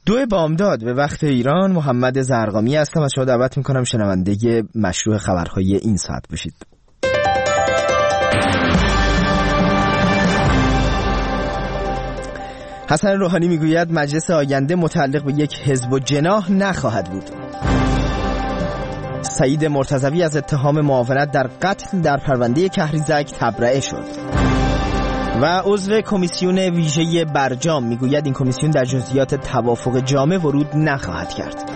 2 بامداد به وقت ایران. محمد زرقامی هستم و شما دعوت میکنم شنونده مشروع خبرهای این ساعت بشید. حسن روحانی میگوید مجلس آینده متعلق به یک حزب و جناح نخواهد بود. سعید مرتضوی از اتهام معاونت در قتل در پرونده کهریزک تبرئه شد. و عضو کمیسیون ویژه برجام میگوید این کمیسیون در جزئیات توافق جامع ورود نخواهد کرد.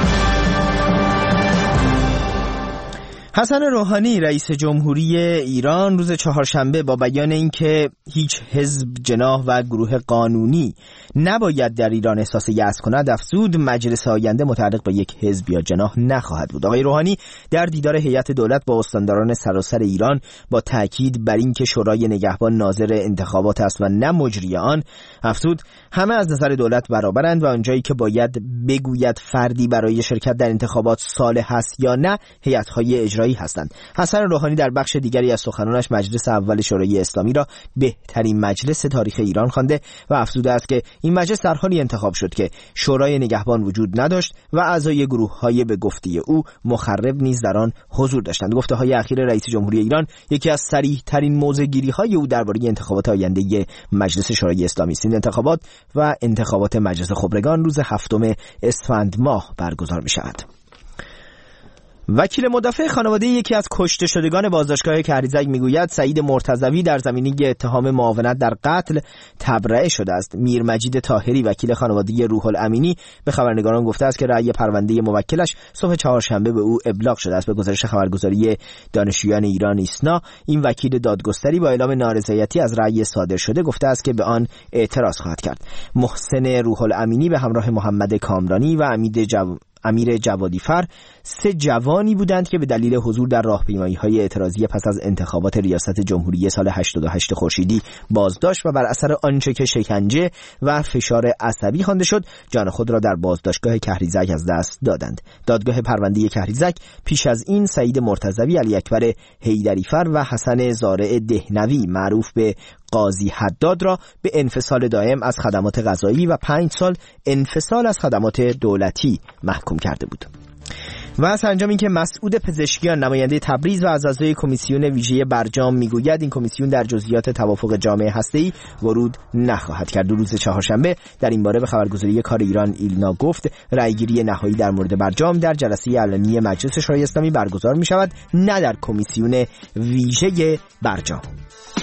حسن روحانی رئیس جمهوری ایران روز چهارشنبه با بیان اینکه هیچ حزب، جناح و گروه قانونی نباید در ایران احساس یأس کند افزود مجلس آینده متعلق به یک حزب یا جناح نخواهد بود. آقای روحانی در دیدار هیئت دولت با استانداران سراسر ایران با تاکید بر اینکه شورای نگهبان ناظر انتخابات است و نه مجری آن افزود همه از نظر دولت برابرند و آنجایی که باید بگوید فردی برای شرکت در انتخابات صالح است یا نه هیئت‌های اجرایی هستند. حسن روحانی در بخش دیگری از سخنانش مجلس اول شورای اسلامی را بهترین مجلس تاریخ ایران خوانده و افزوده است که این مجلس در حالی انتخاب شد که شورای نگهبان وجود نداشت و اعضای گروه‌های به گفته او مخرب نیز در آن حضور داشتند. گفته‌های اخیر رئیس جمهوری ایران یکی از صریح‌ترین موضع‌گیری‌های او درباره انتخابات آینده مجلس شورای اسلامی است. این انتخابات و انتخابات مجلس خبرگان روز 7 اسفند ماه برگزار می‌شود. وکیل مدافع خانواده یکی از کشته شدگان بازداشتگاه کهریزک میگوید سعید مرتضوی در زمینه اتهام معاونت در قتل تبرئه شده است. میر مجید طاهری وکیل خانواده روح الامینی به خبرنگاران گفته است که رأی پرونده موکلش صبح چهارشنبه به او ابلاغ شده است. به گزارش خبرگزاری دانشجویان ایران ایسنا، این وکیل دادگستری با اعلام نارضایتی از رأی صادر شده گفته است که به آن اعتراض خواهد کرد. محسن روح الامینی به همراه محمد کامرانی و امیر جوادیفر 3 جوانی بودند که به دلیل حضور در راهپیمایی‌های اعتراضی پس از انتخابات ریاست جمهوری سال 88 خورشیدی بازداشت و بر اثر آنچه که شکنجه و فشار عصبی خوانده شد جان خود را در بازداشتگاه کهریزک از دست دادند. دادگاه پرونده کهریزک پیش از این سعید مرتضوی، علی اکبر حیدریفر و حسن زارع دهنوی معروف به قاضی حداد را به انفصال دائم از خدمات قضایی و 5 سال انفصال از خدمات دولتی محکوم کرده بود. و سرانجام این که مسعود پزشکیان نماینده تبریز و از اعضای کمیسیون ویژه برجام میگوید این کمیسیون در جزئیات توافق جامع هسته‌ای ورود نخواهد کرد. روز چهارشنبه در این باره به خبرگزاری کار ایران ایلنا گفت رأیگیری نهایی در مورد برجام در جلسه علنی مجلس شورای اسلامی برگزار می شود، نه در کمیسیون ویژه برجام.